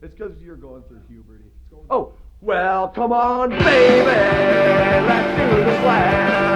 It's because you're going through puberty. Oh, well, come on, baby, let's do the slam.